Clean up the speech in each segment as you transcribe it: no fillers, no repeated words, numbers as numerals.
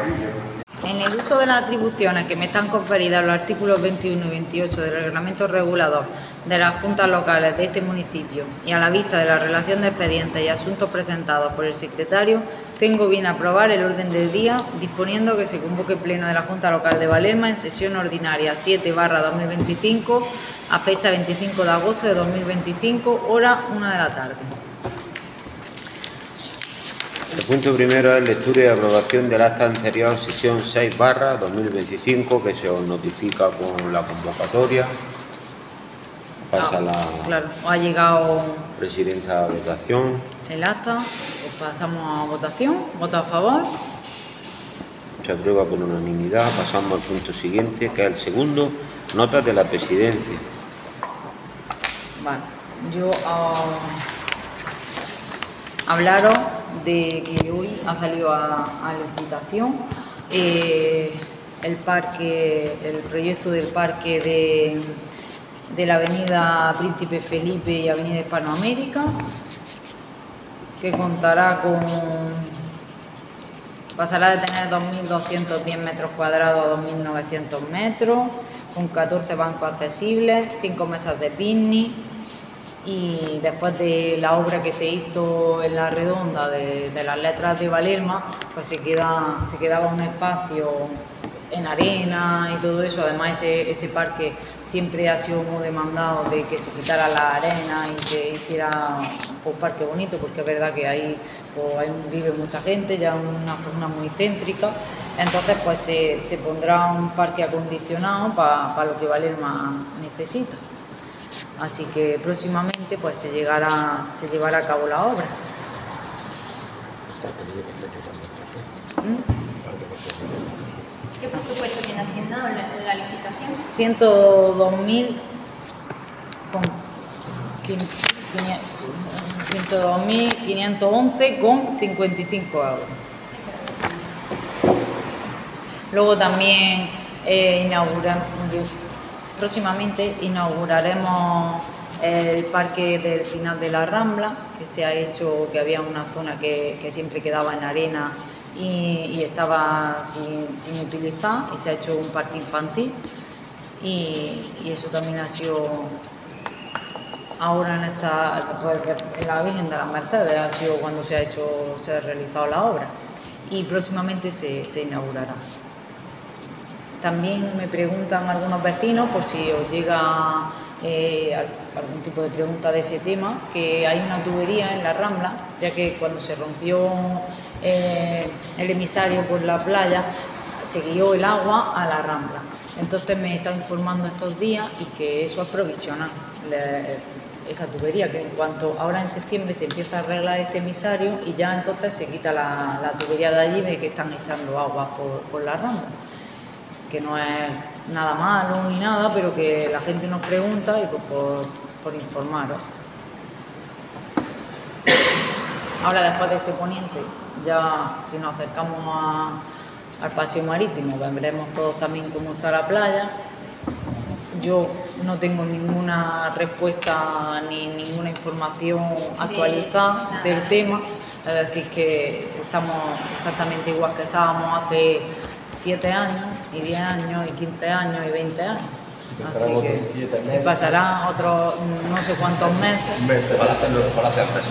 En el uso de las atribuciones que me están conferidas los artículos 21 y 28 del reglamento regulador de las juntas locales de este municipio y a la vista de la relación de expedientes y asuntos presentados por el secretario, tengo bien aprobar el orden del día disponiendo que se convoque pleno de la Junta Local de Valerma en sesión ordinaria 7/2025 a fecha 25 de agosto de 2025, hora 1 de la tarde. El punto primero es lectura y aprobación del acta anterior, sesión 6/2025, que se os notifica con la convocatoria. Pasa Claro, ha llegado presidenta a votación. el acta, pues pasamos a votación. ¿Voto a favor? Se aprueba por unanimidad. Pasamos al punto siguiente, que es el segundo, notas de la presidencia. Vale, yo hablaros de que hoy ha salido a licitación el proyecto del parque de la avenida Príncipe Felipe y avenida Hispanoamérica, que pasará de tener 2.210 metros cuadrados a 2.900 metros, con 14 bancos accesibles, 5 mesas de picnic. Y después de la obra que se hizo en la redonda de las letras de Valerma, pues se quedaba un espacio en arena y todo eso. Además ese parque siempre ha sido muy demandado de que se quitara la arena y se hiciera un parque bonito, porque es verdad que ahí vive mucha gente, ya una zona muy céntrica. Entonces pues se pondrá un parque acondicionado para lo que Valerma necesita. Así que próximamente pues se llevará a cabo la obra. ¿Qué presupuesto tiene asignado la licitación? 102.511,55 euros. Luego también próximamente inauguraremos el parque del final de la Rambla, que se ha hecho, que había una zona que siempre quedaba en arena y estaba sin utilizar, y se ha hecho un parque infantil, y eso también ha sido ahora en la Virgen de las Mercedes, ha sido cuando se ha realizado la obra, y próximamente se inaugurará. También me preguntan algunos vecinos, por si os llega algún tipo de pregunta de ese tema, que hay una tubería en la Rambla, ya que cuando se rompió el emisario por la playa, se guió el agua a la Rambla. Entonces me están informando estos días y que eso es provisional, esa tubería, que en cuanto ahora en septiembre se empieza a arreglar este emisario y ya entonces se quita la tubería de allí de que están echando agua por la Rambla. Que no es nada malo ni nada, pero que la gente nos pregunta y pues por informaros. Ahora, después de este poniente, ya si nos acercamos al paseo marítimo, veremos todos también cómo está la playa. Yo no tengo ninguna respuesta ni ninguna información actualizada del tema, es decir, que estamos exactamente igual que estábamos hace 7 años, y 10 años, y 15 años, y 20 años. Así que pasarán otros no sé cuántos meses. Ojalá sean meses.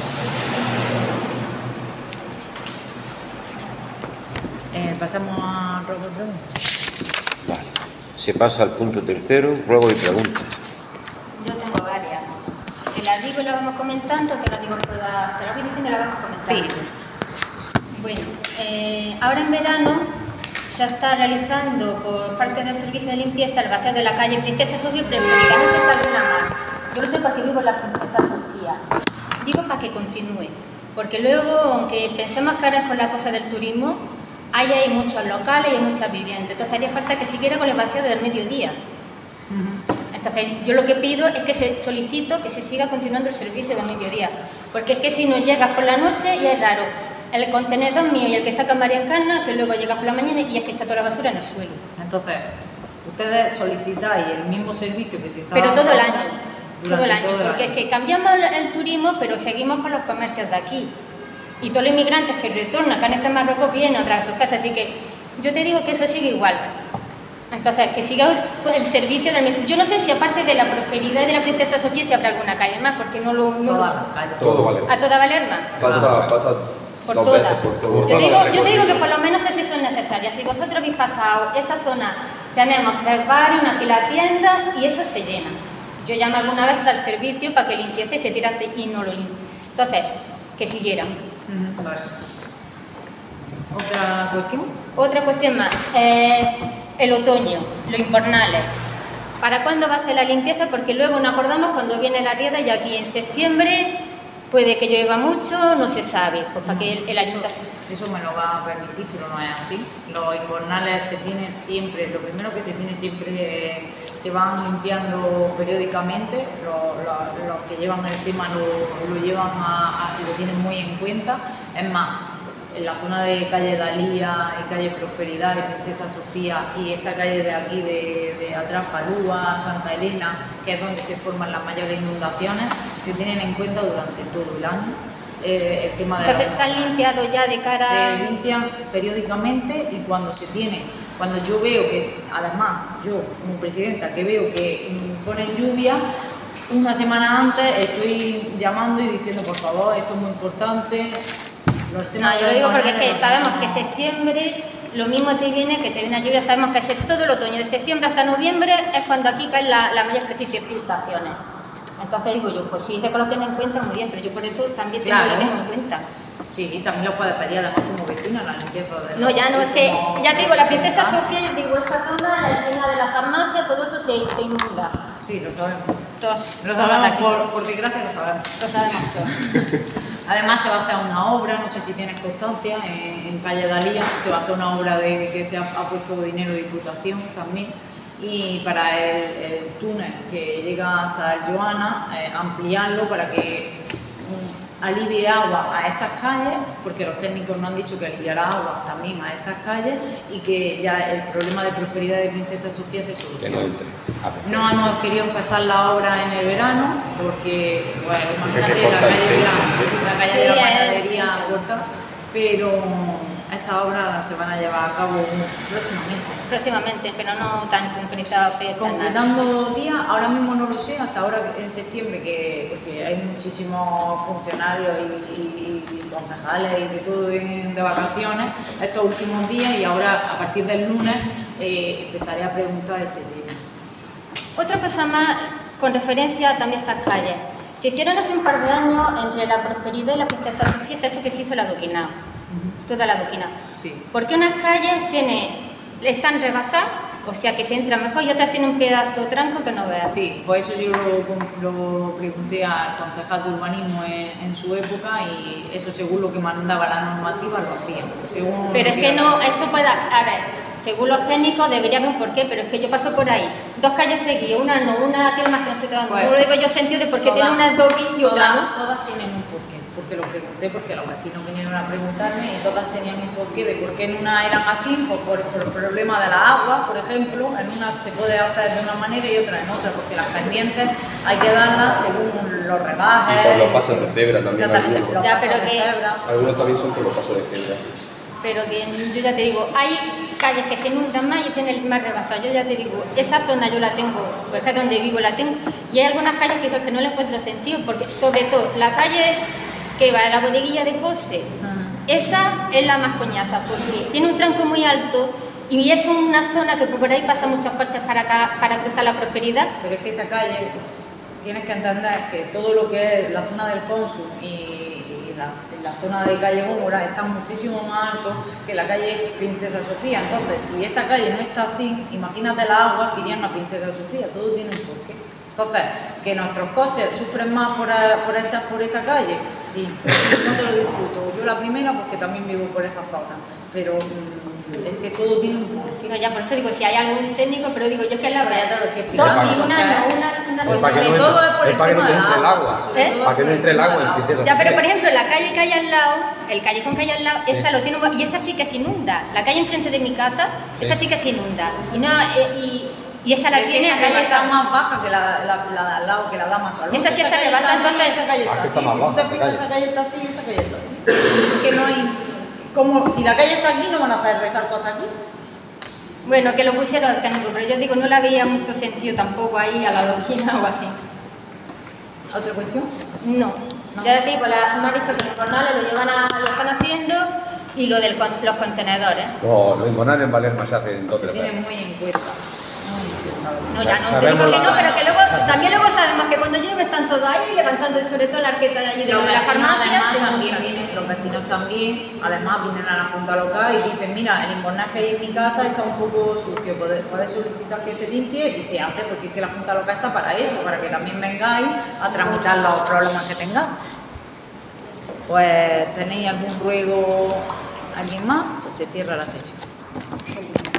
Pasamos a ruego y preguntas. Vale. Se pasa al punto tercero, ruego y preguntas. Yo tengo varias. Te las digo y las vamos comentando, te las digo todas, te las voy diciendo y las vamos comentando. Sí. Bueno, ahora en verano se está realizando por parte del servicio de limpieza el vacío de la calle Princesa Sofía Premérica. No sé si alguna más. Yo lo sé porque vivo en la Princesa Sofía. Digo para que continúe, porque luego, aunque pensemos que ahora es por la cosa del turismo, hay muchos locales y hay muchas viviendas. Entonces haría falta que siguiera con el vacío del mediodía. Entonces yo lo que pido es que solicito que se siga continuando el servicio del mediodía, porque es que si no llegas por la noche ya es raro. El contenedor mío y el que está acá en María Encarna, que luego llega por la mañana y es que está toda la basura en el suelo. Entonces, ustedes solicitáis el mismo servicio que se está Pero todo el año, durante todo el año, porque es que cambiamos el turismo, pero seguimos con los comercios de aquí. Y todos los inmigrantes que retornan, que han estado en Marruecos, vienen otra vez a sus casas, así que Yo te digo que eso sigue igual. Entonces, que siga el servicio del... Yo no sé si aparte de la Prosperidad y de la Princesa Sofía si habrá alguna calle más, porque no lo sé. Todo vale. ¿A toda Valerma? Pasa Por dos todas. veces por todo. Yo te digo que por lo menos esas son necesarias. Si vosotros habéis pasado esa zona, tenemos 3 bares, una pila de tiendas y eso se llena. Yo llamo alguna vez al servicio para que limpiece y se tira y no lo limpie. Entonces, que siguieran. Vale. ¿Otra cuestión? Otra cuestión más, el otoño, los invernales. ¿Para cuándo va a ser la limpieza? Porque luego nos acordamos cuando viene la riada y aquí en septiembre puede que llueva mucho, no se sabe, pues para que el ayuntamiento... Eso me lo va a permitir, pero no es así. Los invernales se tienen siempre, lo primero que se tiene siempre, se van limpiando periódicamente, los que llevan el tema lo llevan lo tienen muy en cuenta. Es más, en la zona de calle Dalía y calle Prosperidad y Princesa Sofía y esta calle de aquí de atrás, Palúa, Santa Elena, que es donde se forman las mayores inundaciones, se tienen en cuenta durante todo el año. El tema de Entonces, ¿se han limpiado ya de cara...? Se limpian periódicamente y cuando yo veo que, además, yo como presidenta, que veo que ponen lluvia, una semana antes estoy llamando y diciendo, por favor, esto es muy importante. No, yo lo digo porque es que sabemos que septiembre, lo mismo te viene la lluvia, sabemos que todo el otoño, de septiembre hasta noviembre, es cuando aquí caen las mayores precipitaciones. Entonces digo yo, pues si dice que lo tienen en cuenta, muy bien, pero yo por eso también tengo lo tengo en cuenta. Sí, también lo puedes pedir además como vecina, la limpieza de... No, ya no, es que, ya te digo, la Princesa Sofía, yo digo, esa zona, la esquina de la farmacia, todo eso se inunda. Sí, lo sabemos. Lo sabemos, por desgracia lo sabemos. Lo sabemos todo. Además se va a hacer una obra, no sé si tienes constancia, en calle Dalía se va a hacer una obra de que se ha puesto dinero de Diputación también. Y para el túnel que llega hasta el Joana, ampliarlo para que alivie agua a estas calles, porque los técnicos nos han dicho que aliviará agua también a estas calles y que ya el problema de Prosperidad de Princesa Sofía se solucione. No hemos querido empezar la obra en el verano porque, bueno, imagínate la calle de la panadería corta, pero estas obras se van a llevar a cabo próximamente, pero no tan concretado fecha. Concretando días, ahora mismo no lo sé, hasta ahora en septiembre, porque hay muchísimos funcionarios y concejales y de todo de vacaciones estos últimos días y ahora a partir del lunes empezaré a preguntar este tema. Otra cosa más con referencia también a esas calles. Se hicieron hace un par de años entre la Prosperidad y la Princesa Sofía, esto que se hizo la adoquinado. Toda la adoquinado. Sí. Porque unas calles están rebasadas, o sea que se entra mejor, y otras tienen un pedazo de tranco que no veas. Sí, pues eso yo lo pregunté al concejal de urbanismo en su época y eso según lo que mandaba la normativa lo hacían. Pero es que no, eso puede, a ver, según los técnicos debería haber un porqué, pero es que yo paso por ahí, 2 calles seguidas, una no, una tiene más transitada, no lo digo yo sentido de por qué tiene una doble y otra no. Todas tienen un porqué, porque lo pregunté, porque los vecinos vinieron a preguntarme y todas tenían un porqué de por qué en una eran así, pues por el problema de la agua, por ejemplo, en una se puede hacer de una manera y otra en otra, porque las pendientes hay que darlas según los rebajes. Y por los pasos de cebra también. Exactamente, los pasos de cebra. Algunos también son por los pasos de cebra. Pero que yo ya te digo, hay calles que se inundan más y tienen más rebasado. Yo ya te digo, esa zona yo la tengo, pues es donde vivo la tengo, y hay algunas calles que no le encuentro sentido, porque sobre todo la calle que va a la bodeguilla de José, esa es la más coñaza, porque tiene un tranco muy alto y es una zona que por ahí pasan muchos coches para cruzar la Prosperidad. Pero es que esa calle, tienes que entender que todo lo que es la zona del Cónsul y la zona de calle Góngora está muchísimo más alto que la calle Princesa Sofía. Entonces, si esa calle no está así, imagínate las aguas que irían a Princesa Sofía, todo tiene un porqué. Entonces, que nuestros coches sufren más por esa calle, sí, no te lo discuto. Yo la primera porque también vivo por esa zona, pero es que todo tiene un porqué. No, ya por eso digo, si hay algún técnico, pero digo, yo es que es la verdad. Dos y una sobre todo es por el tema del agua. Para que no entre el agua en Princesa. Ya, pero por ejemplo, la calle que hay al lado, el callejón que hay al lado, esa lo tiene, y esa sí que se inunda. La calle enfrente de mi casa, esa sí que se inunda. Y esa la tiene esa calle está más baja que la de al lado, que la da más al esa sí está rebasada, entonces esa calle está así. Si tú te fijas, esa calle está así y esa calle está así. Es que no hay... como si la calle está aquí, no van a hacer el resalto hasta aquí. Bueno, que lo pusiera el técnico, pero yo digo, no le había mucho sentido tampoco ahí a la longina o así. ¿Otra cuestión? No. Ya decía, pues me ha dicho que los jornales lo están haciendo y lo de los contenedores. No, los invernales en Valerma se hacen dos Se tres tiene veces. muy en cuenta. No, ya no, te Sabemos digo que no, la- pero que luego, también luego sabemos que cuando llueve están todos ahí levantando, sobre todo la arqueta de allí de Los la vecinos, farmacia, además, se también montan. vienen, los vecinos también, además vienen a la junta local y dicen, mira, el invernal que hay en mi casa está un poco sucio, puedes solicitar que se limpie y se hace, porque es que la junta local está para eso, para que también vengáis a tramitar los problemas que tengáis. Pues, ¿tenéis algún ruego, alguien más? Pues se cierra la sesión.